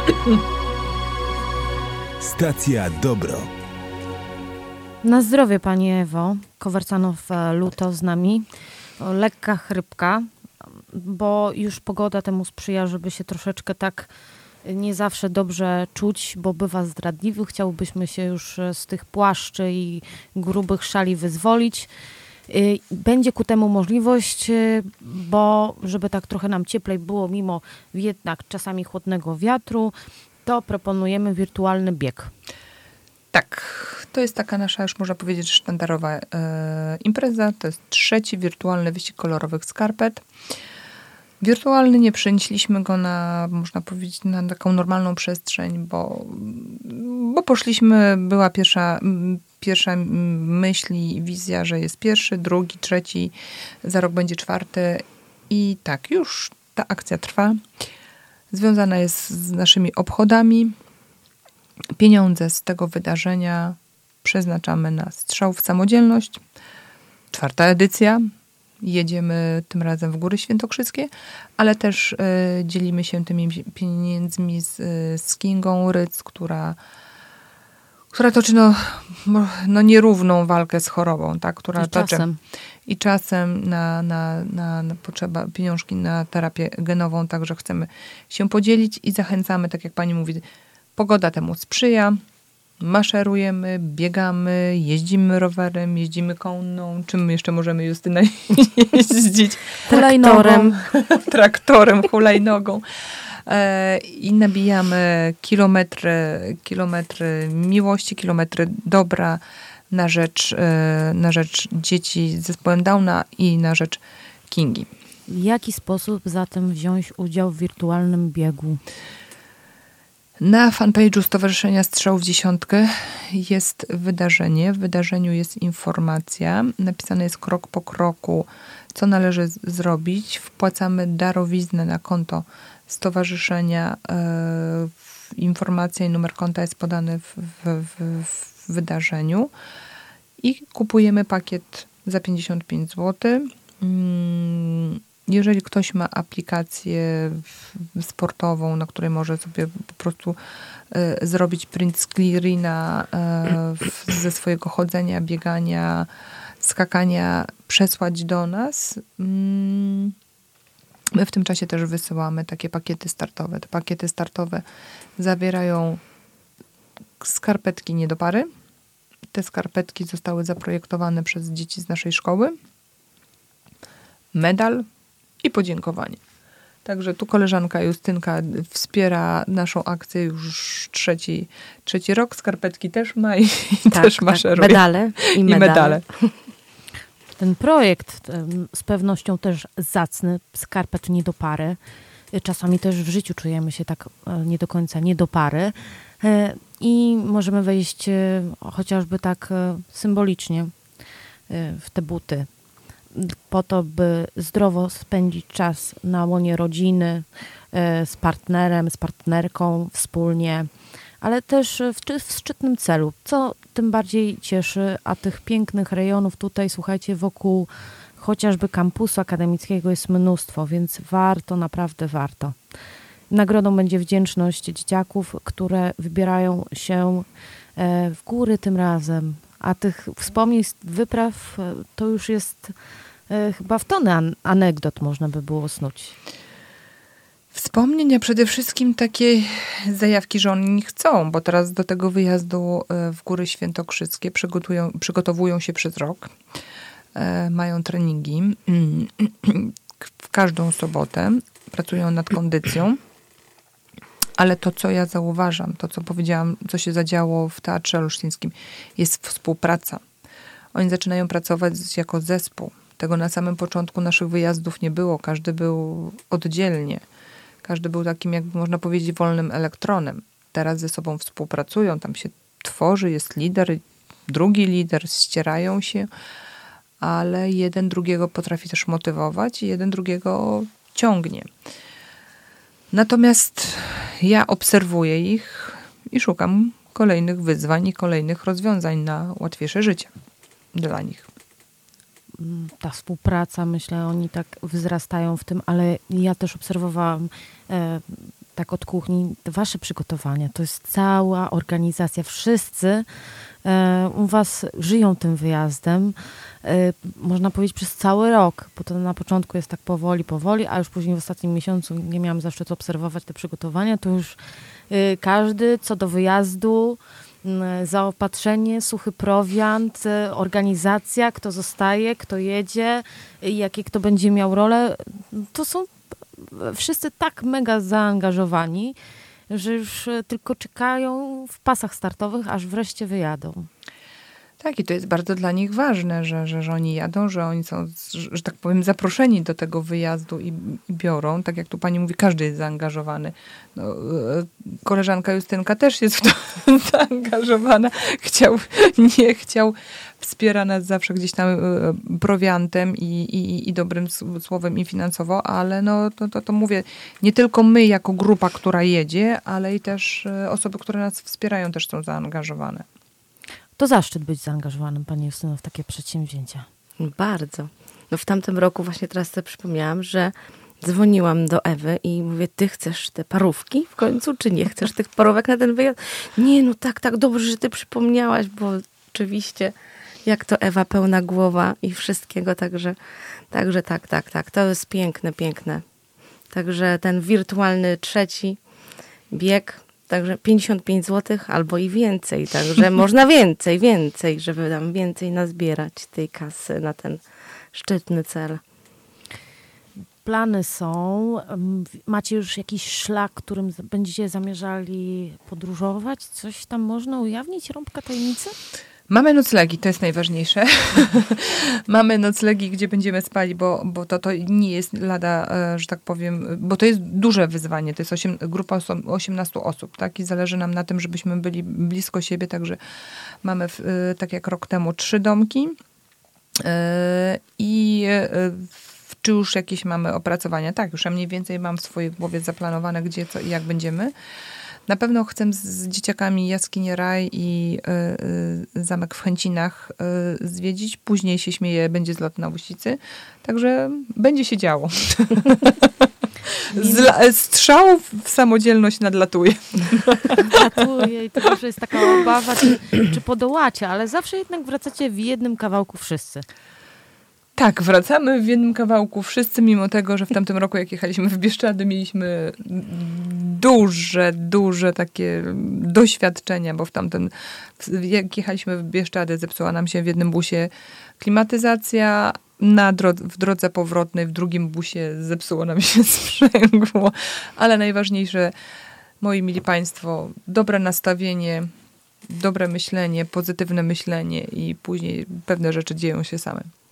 Stacja Dobro. Na zdrowie, Pani Ewo. Kowercanow luto z nami. Lekka chrypka, bo już pogoda temu sprzyja, żeby się troszeczkę tak nie zawsze dobrze czuć, bo bywa zdradliwy. Chciałbyśmy się już z tych płaszczy i grubych szali wyzwolić. Będzie ku temu możliwość, bo żeby tak trochę nam cieplej było, mimo jednak czasami chłodnego wiatru, to proponujemy wirtualny bieg. Tak, to jest taka nasza, już można powiedzieć, sztandarowa impreza. To jest 3. wirtualny wyścig kolorowych skarpet. Wirtualny, nie przenieśliśmy go na, można powiedzieć, na taką normalną przestrzeń, bo poszliśmy, była pierwsza myśl i wizja, że jest 1., 2., 3., za rok będzie 4. I tak, już ta akcja trwa. Związana jest z naszymi obchodami. Pieniądze z tego wydarzenia przeznaczamy na strzał w samodzielność. 4. edycja. Jedziemy tym razem w Góry Świętokrzyskie, ale też dzielimy się tymi pieniędzmi z Kingą Ryc, która toczy nierówną walkę z chorobą, tak? I czasem na potrzeba pieniążki na terapię genową, także chcemy się podzielić i zachęcamy, tak jak pani mówi, pogoda temu sprzyja. Maszerujemy, biegamy, jeździmy rowerem, jeździmy konną. Czym jeszcze możemy, Justyna, jeździć? Traktorem, hulajnogą. I nabijamy kilometry miłości, kilometry dobra na rzecz dzieci z zespołem Downa i na rzecz Kingi. W jaki sposób zatem wziąć udział w wirtualnym biegu? Na fanpage'u Stowarzyszenia Strzał w Dziesiątkę jest wydarzenie. W wydarzeniu jest informacja. Napisane jest krok po kroku, co należy zrobić. Wpłacamy darowiznę na konto stowarzyszenia. Informacja i numer konta jest podany w wydarzeniu. I kupujemy pakiet za 55 zł. Jeżeli ktoś ma aplikację sportową, na której może sobie po prostu zrobić print screena ze swojego chodzenia, biegania, skakania, przesłać do nas. My w tym czasie też wysyłamy takie pakiety startowe. Te pakiety startowe zawierają skarpetki nie do pary. Te skarpetki zostały zaprojektowane przez dzieci z naszej szkoły. Medal i podziękowanie. Także tu koleżanka Justynka wspiera naszą akcję już trzeci rok. Skarpetki też ma i też maszeruje. Medale i medale. Ten projekt z pewnością też zacny, skarpet nie do pary. Czasami też w życiu czujemy się tak nie do końca nie do pary. I możemy wejść chociażby tak symbolicznie w te buty. Po to, by zdrowo spędzić czas na łonie rodziny, z partnerem, z partnerką, wspólnie, ale też w szczytnym celu, co tym bardziej cieszy, a tych pięknych rejonów tutaj, słuchajcie, wokół chociażby kampusu akademickiego jest mnóstwo, więc warto, naprawdę warto. Nagrodą będzie wdzięczność dzieciaków, które wybierają się w góry tym razem, a tych wspomnień z wypraw to już jest chyba w tonę anegdot można by było snuć. Wspomnień, a przede wszystkim takie zajawki, że oni chcą, bo teraz do tego wyjazdu w Góry Świętokrzyskie przygotowują się przez rok. Mają treningi w każdą sobotę. Pracują nad kondycją. Ale to, co ja zauważam, to, co powiedziałam, co się zadziało w Teatrze Olsztyńskim, jest współpraca. Oni zaczynają pracować jako zespół. Tego na samym początku naszych wyjazdów nie było. Każdy był oddzielnie. Każdy był takim, jakby można powiedzieć, wolnym elektronem. Teraz ze sobą współpracują, tam się tworzy, jest lider, drugi lider, ścierają się, ale jeden drugiego potrafi też motywować i jeden drugiego ciągnie. Natomiast ja obserwuję ich i szukam kolejnych wyzwań i kolejnych rozwiązań na łatwiejsze życie dla nich. Ta współpraca, myślę, oni tak wzrastają w tym, ale ja też obserwowałam tak od kuchni, wasze przygotowania, to jest cała organizacja. Wszyscy u was żyją tym wyjazdem, można powiedzieć przez cały rok, bo to na początku jest tak powoli, a już później w ostatnim miesiącu nie miałam zaszczytu obserwować te przygotowania, to już każdy co do wyjazdu, zaopatrzenie, suchy prowiant, organizacja, kto zostaje, kto jedzie, jakie kto będzie miał rolę, to są wszyscy tak mega zaangażowani, że już tylko czekają w pasach startowych, aż wreszcie wyjadą. Tak, i to jest bardzo dla nich ważne, że oni jadą, że oni są, że tak powiem, zaproszeni do tego wyjazdu i biorą. Tak jak tu pani mówi, każdy jest zaangażowany. No, koleżanka Justynka też jest w to zaangażowana. Nie chciał, wspiera nas zawsze gdzieś tam prowiantem i dobrym słowem i finansowo, ale no to mówię, nie tylko my jako grupa, która jedzie, ale i też osoby, które nas wspierają, też są zaangażowane. To zaszczyt być zaangażowanym, pani Justyno, w takie przedsięwzięcia. Bardzo. No w tamtym roku właśnie teraz sobie przypomniałam, że dzwoniłam do Ewy i mówię, ty chcesz te parówki w końcu, czy nie chcesz tych parówek na ten wyjazd? Nie, no tak, dobrze, że ty przypomniałaś, bo oczywiście jak to Ewa, pełna głowa i wszystkiego, także tak, to jest piękne. Także ten wirtualny 3. bieg, także 55 zł albo i więcej, także można więcej, żeby tam więcej nazbierać tej kasy na ten szczytny cel. Plany są. Macie już jakiś szlak, którym będziecie zamierzali podróżować? Coś tam można ujawnić? Rąbka tajemnicy? Mamy noclegi, to jest najważniejsze. Mamy noclegi, gdzie będziemy spali, bo to nie jest lada, że tak powiem, bo to jest duże wyzwanie. To jest grupa 18 osób, tak? I zależy nam na tym, żebyśmy byli blisko siebie, także mamy, tak jak rok temu, 3 domki i czy już jakieś mamy opracowania? Tak, już ja mniej więcej mam w swojej głowie zaplanowane, gdzie, co i jak będziemy. Na pewno chcę z dzieciakami Jaskinię Raj i zamek w Chęcinach zwiedzić. Później się śmieje, będzie zlot na Łuścicy. Także będzie się działo. Strzał w samodzielność nadlatuje. Nadlatuje i to już jest taka obawa, czy podołacie, ale zawsze jednak wracacie w jednym kawałku wszyscy. Tak, wracamy w jednym kawałku wszyscy, mimo tego, że w tamtym roku, jak jechaliśmy w Bieszczady, mieliśmy duże takie doświadczenia, bo jak jechaliśmy w Bieszczady, zepsuła nam się w jednym busie klimatyzacja, w drodze powrotnej w drugim busie zepsuło nam się sprzęgło, ale najważniejsze, moi mili państwo, dobre nastawienie, dobre myślenie, pozytywne myślenie i później pewne rzeczy dzieją się same.